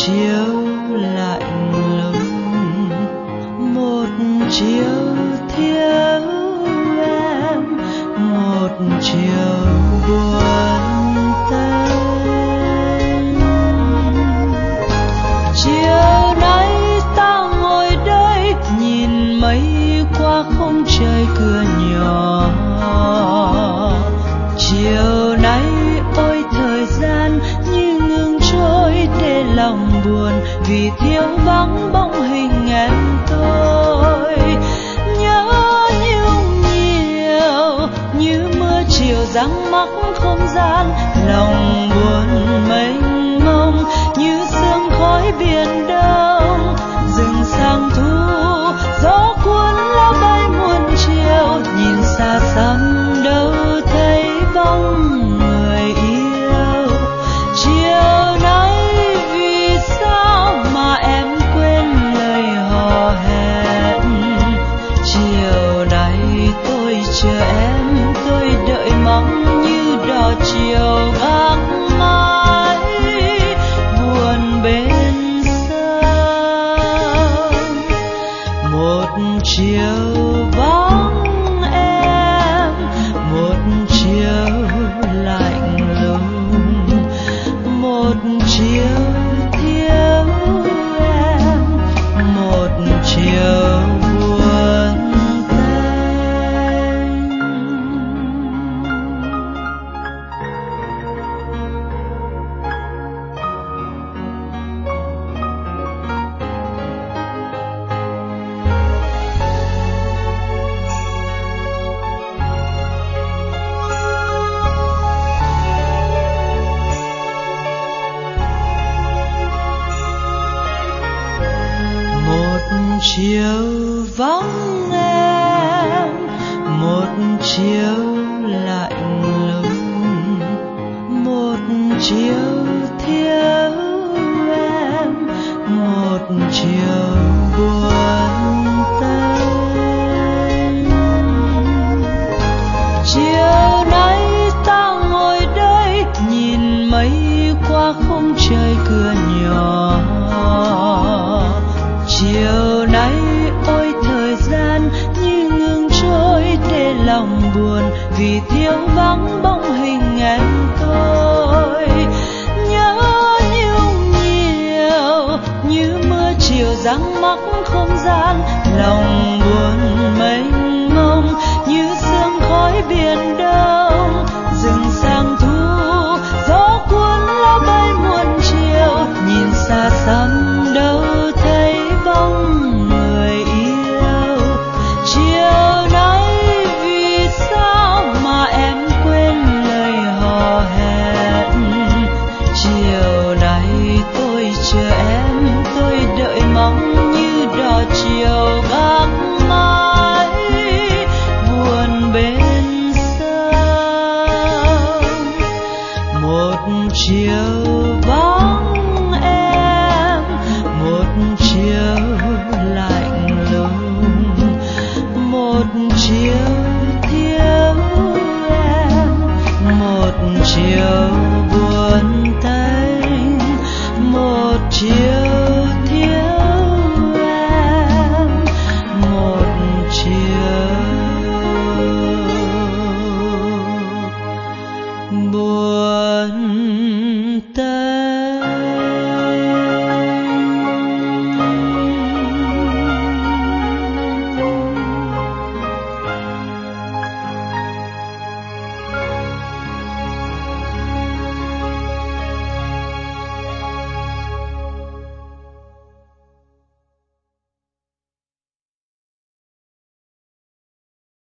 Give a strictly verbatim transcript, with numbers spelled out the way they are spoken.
chiều lạnh lùng, một chiều thiếu em, một chiều buồn tênh. Chiều nay ta ngồi đây nhìn mây qua khung trời cửa nhỏ. Chiều nay ôi thời gian như ngừng trôi để lòng buồn vì thiếu vắng bóng hình em tôi. Nhớ nhung nhiều như mưa chiều giăng mắc không gian, lòng buồn mênh mông như sương khói biển đông. Rừng sang thu gió cuốn lá bay muôn chiều, nhìn xa xăm đâu thấy bóng người yêu. Chiều nay vì sao mà em quên lời hò hẹn. Chiều nay tôi chờ em, tôi đợi mong như đò chiều ngang mãi buồn bên sông. Một chiều vắng em, một chiều lạnh lùng, một chiều thiếu em, một chiều buồn tênh. Một chiều vắng em, một chiều lạnh lùng, một chiều thiếu em, một chiều buồn tênh. Chiều nay ta ngồi đây nhìn mây qua khung trời cửa nhỏ. Chiều nay ôi thời gian như ngừng trôi để lòng buồn vì thiếu vắng bóng hình em tôi. Nhớ nhung nhiều như mưa chiều giăng mắc không gian, lòng buồn mênh mông như sương khói biển đông. Rừng sang thu gió cuốn lá bay muôn chiều, nhìn xa xăm đâu thấy bóng người yêu. Chiều nay vì sao mà em quên lời hò hẹn. Chiều nay tôi chờ em, tôi đợi mong như đò chiều ngang mãi buồn bên sông. Một chiều vắng em, một chiều lạnh lùng, một chiều thiếu em, một chiều buồn tênh. Một chiều thiếu em, một chiều buồn